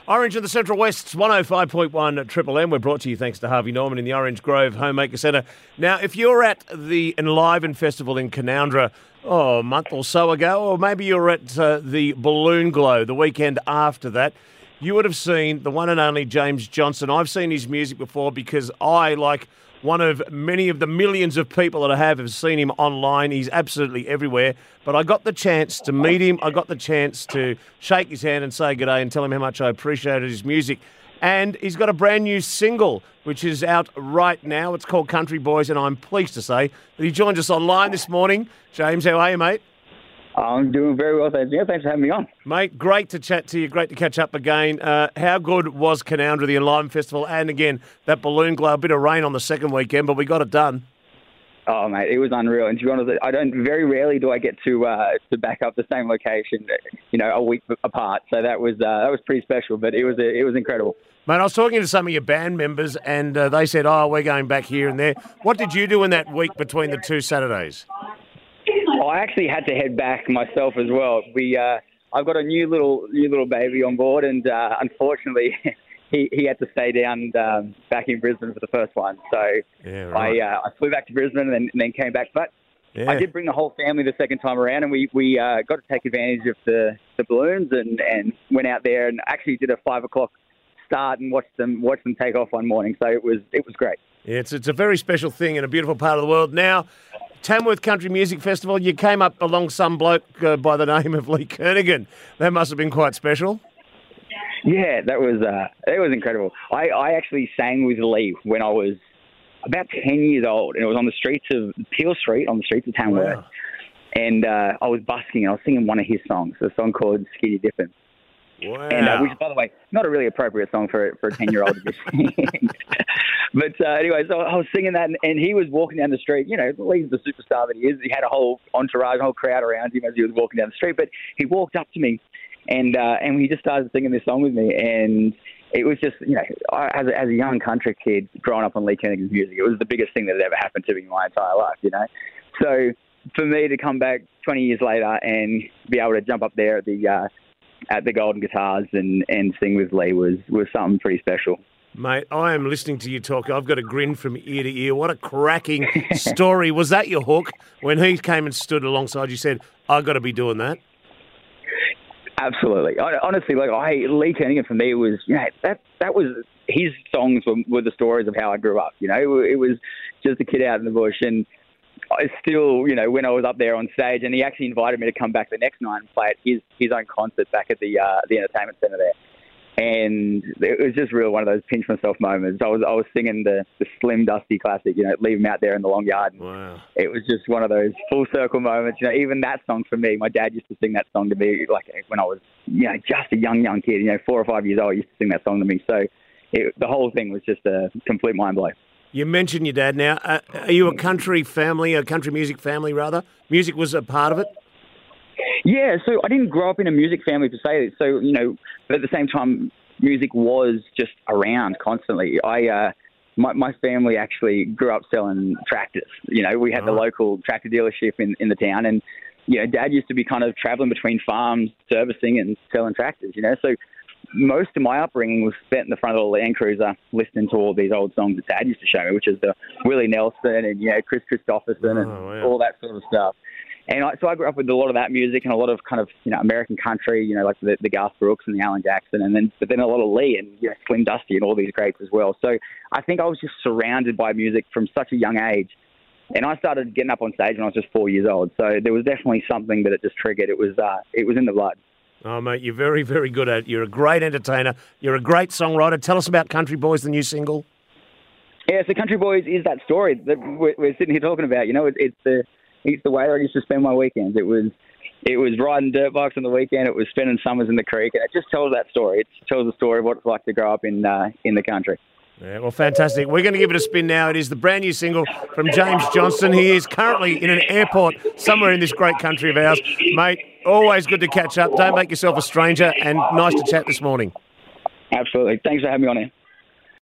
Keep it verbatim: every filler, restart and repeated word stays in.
Orange in the Central West's one oh five point one Triple M. We're brought to you thanks to Harvey Norman in the Orange Grove Homemaker Centre. Now, if you're at the Enliven Festival in Canowindra oh, a month or so ago, or maybe you're at uh, the Balloon Glow the weekend after that, you would have seen the one and only James Johnson. I've seen his music before because I, like one of many of the millions of people that I have, have seen him online. He's absolutely everywhere. But I got the chance to meet him. I got the chance to shake his hand and say good day and tell him how much I appreciated his music. And he's got a brand new single, which is out right now. It's called Country Boys, and I'm pleased to say that he joins us online this morning. James, how are you, mate? I'm doing very well, thanks. Yeah, thanks for having me on. Mate, great to chat to you. Great to catch up again. Uh, how good was Canowindra, the Enliven Festival, and again, that Balloon Glow? A bit of rain on the second weekend, but we got it done. Oh, mate, it was unreal. And to be honest, I don't. Very rarely do I get to uh, to back up the same location, you know, a week apart. So that was uh, that was pretty special. But it was it was incredible. Mate, I was talking to some of your band members, and uh, they said, "Oh, we're going back here and there." What did you do in that week between the two Saturdays? I actually had to head back myself as well. We, uh, I've got a new little, new little baby on board, and uh, unfortunately, he, he had to stay down um, back in Brisbane for the first one. So yeah, right. I, uh, I flew back to Brisbane and then, and then came back. But yeah. I did bring the whole family the second time around, and we, we uh, got to take advantage of the, the balloons and, and went out there and actually did a five o'clock start and watched them watched them take off one morning. So it was it was great. Yeah, it's it's a very special thing in a beautiful part of the world. Now, Tamworth Country Music Festival, you came up along some bloke uh, by the name of Lee Kernaghan. That must have been quite special. Yeah, that was uh, it was incredible. I, I actually sang with Lee when I was about ten years old, and it was on the streets of Peel Street, on the streets of Tamworth. Wow. And uh, I was busking, and I was singing one of his songs, a song called Skinny Dippin'. Wow. And uh, which, by the way, not a really appropriate song for for a ten-year-old to be singing. But uh, anyway, so I was singing that, and, and he was walking down the street. You know, Lee's the superstar that he is. He had a whole entourage, a whole crowd around him as he was walking down the street. But he walked up to me, and uh, and he just started singing this song with me. And it was just, you know, I, as, a, as a young country kid growing up on Lee Kernaghan's music, it was the biggest thing that had ever happened to me in my entire life, you know. So for me to come back twenty years later and be able to jump up there at the uh, at the Golden Guitars and, and sing with Lee was, was something pretty special. Mate, I am listening to you talk. I've got a grin from ear to ear. What a cracking story. Was that your hook? When he came and stood alongside you, said, I've got to be doing that? Absolutely. I, honestly, like I, Lee Kernaghan for me was, you know, that, that was, his songs were, were the stories of how I grew up. You know, it, it was just a kid out in the bush, and I still, you know, when I was up there on stage, and he actually invited me to come back the next night and play at his, his own concert back at the uh, the entertainment centre there. And it was just really one of those pinch myself moments. I was I was singing the, the Slim Dusty classic, you know, Leave Him Out There in the Long Yard. And wow. It was just one of those full circle moments. You know, even that song for me, my dad used to sing that song to me like when I was, you know, just a young, young kid, you know, four or five years old, he used to sing that song to me. So it, the whole thing was just a complete mind blow. You mentioned your dad now. Uh, are you a country family, a country music family, rather? Music was a part of it? Yeah, so I didn't grow up in a music family per se. So, you know, but at the same time, music was just around constantly. I, uh, my, my family actually grew up selling tractors. You know, we had oh. the local tractor dealership in, in the town, and, you know, Dad used to be kind of traveling between farms, servicing and selling tractors, you know. So most of my upbringing was spent in the front of the Land Cruiser listening to all these old songs that Dad used to show me, which is the Willie Nelson and, you know, Chris Christopherson and oh, yeah. all that sort of stuff. And I, so I grew up with a lot of that music and a lot of kind of, you know, American country, you know, like the, the Garth Brooks and the Alan Jackson, and then but then a lot of Lee and, you know, Slim Dusty and all these greats as well. So I think I was just surrounded by music from such a young age. And I started getting up on stage when I was just four years old. So there was definitely something that it just triggered. It was uh, it was in the blood. Oh, mate, you're very, very good at it. You're a great entertainer. You're a great songwriter. Tell us about Country Boys, the new single. Yeah, so Country Boys is that story that we're, we're sitting here talking about. You know, it, it's the it's the way I used to spend my weekends. It was it was riding dirt bikes on the weekend. It was spending summers in the creek, and it just tells that story. It tells the story of what it's like to grow up in uh, in the country. Yeah, well, fantastic. We're going to give it a spin now. It is the brand new single from James Johnson. He is currently in an airport somewhere in this great country of ours. Mate, always good to catch up. Don't make yourself a stranger, and nice to chat this morning. Absolutely. Thanks for having me on here.